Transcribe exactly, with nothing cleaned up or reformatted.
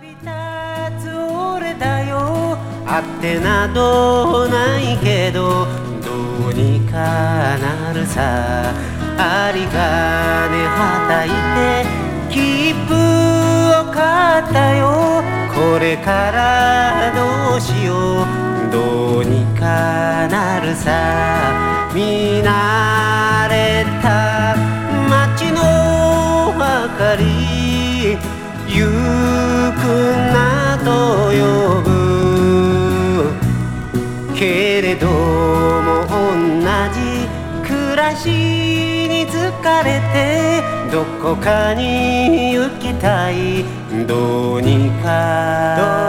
旅立つ俺だよ。あってなどないけどどうにかなるさ。有り金はたいて切符を買ったよ。これからどうしようどうにかなるさ。見慣れた街の明かりゆくなと呼ぶけれども同じ暮らしに疲れてどこかに行きたい。どうにか